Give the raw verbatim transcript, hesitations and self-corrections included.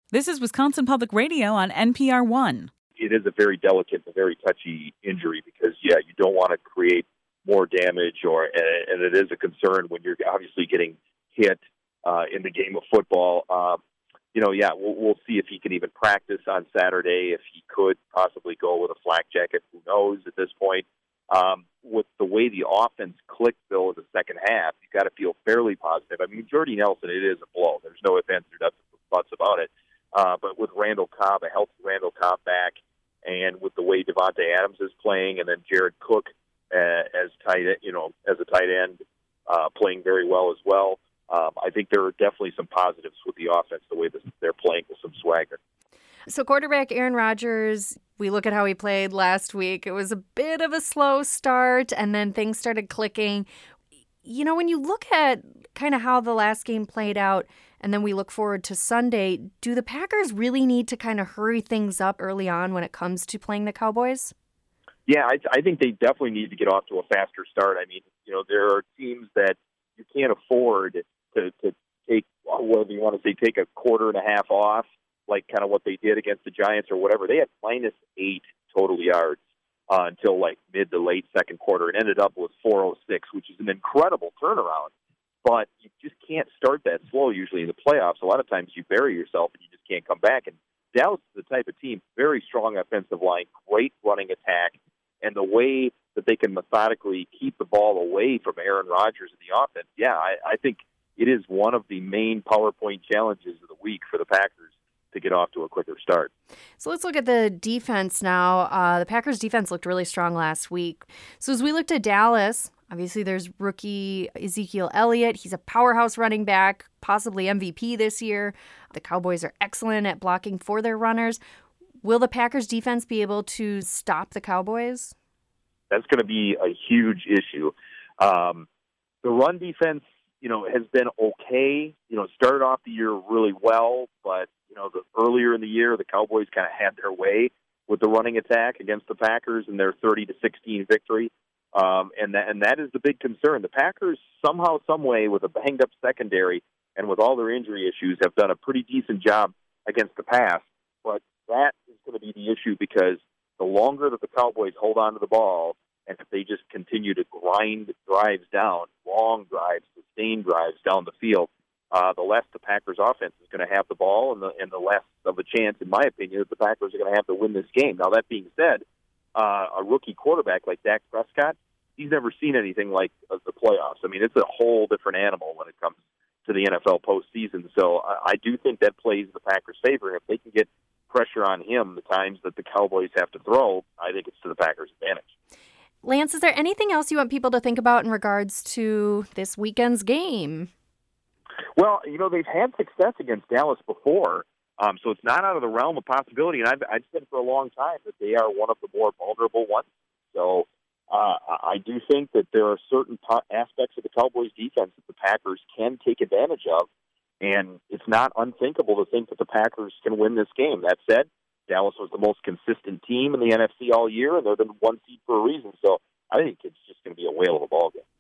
This is Wisconsin Public Radio on N P R one. It is a very delicate and very touchy injury because, yeah, you don't want to create more damage, or and it is a concern when you're obviously getting hit uh, in the game of football. Um, you know, yeah, we'll, we'll see if he can even practice on Saturday, if he could possibly go with a flak jacket. Who knows at this point? Um, with the way the offense clicked, Bill, in the second half, you got to feel fairly positive. I mean, Jordy Nelson, it is a blow. There's no ifs, ands, or buts about it. Uh, but with Randall Cobb, a healthy Randall Cobb back, and with the way Devontae Adams is playing, and then Jared Cook uh, as tight, you know, as a tight end, uh, playing very well as well. Um, I think there are definitely some positives with the offense, the way that they're playing with some swagger. So quarterback Aaron Rodgers, we look at how he played last week. It was a bit of a slow start, and then things started clicking. You know, when you look at kind of how the last game played out, and then we look forward to Sunday, do the Packers really need to kind of hurry things up early on when it comes to playing the Cowboys? Yeah, I, I think they definitely need to get off to a faster start. I mean, you know, there are teams that you can't afford to, to take, whether you want to say take a quarter and a half off, like kind of what they did against the Giants or whatever. They had minus eight total yards uh, until like mid to late second quarter. It ended up with four oh six, which is an incredible turnaround. But you just can't start that slow usually in the playoffs. A lot of times you bury yourself and you just can't come back. And Dallas is the type of team, very strong offensive line, great running attack, and the way that they can methodically keep the ball away from Aaron Rodgers in the offense, yeah, I, I think it is one of the main PowerPoint challenges of the week for the Packers to get off to a quicker start. So let's look at the defense now. Uh, the Packers defense looked really strong last week. So as we looked at Dallas, obviously there's rookie Ezekiel Elliott. He's a powerhouse running back, possibly M V P this year. The Cowboys are excellent at blocking for their runners. Will the Packers defense be able to stop the Cowboys? That's going to be a huge issue. Um, the run defense, you know, has been okay. You know, started off the year really well, but you know, the earlier in the year, the Cowboys kind of had their way with the running attack against the Packers in their thirty to sixteen victory. Um, and that and that is the big concern. The Packers somehow, some way, with a banged up secondary and with all their injury issues, have done a pretty decent job against the pass. But that is going to be the issue because the longer that the Cowboys hold on to the ball, and if they just continue to grind drives down, long drives, sustained drives down the field, uh, the less the Packers offense is going to have the ball, and the and the less of a chance, in my opinion, that the Packers are going to have to win this game. Now, that being said, uh, a rookie quarterback like Dak Prescott, he's never seen anything like uh, the playoffs. I mean, it's a whole different animal when it comes to the N F L postseason. So I, I do think that plays the Packers' favor. If they can get pressure on him the times that the Cowboys have to throw, I think it's to the Packers' advantage. Lance, is there anything else you want people to think about in regards to this weekend's game? Well, you know, they've had success against Dallas before, um, so it's not out of the realm of possibility. And I've, I've said for a long time that they are one of the more vulnerable ones. So uh, I do think that there are certain po- aspects of the Cowboys' defense that the Packers can take advantage of, and it's not unthinkable to think that the Packers can win this game. That said, Dallas was the most consistent team in the N F C all year, and they're the one seed for a reason. So I think it's just going to be a whale of a ball game.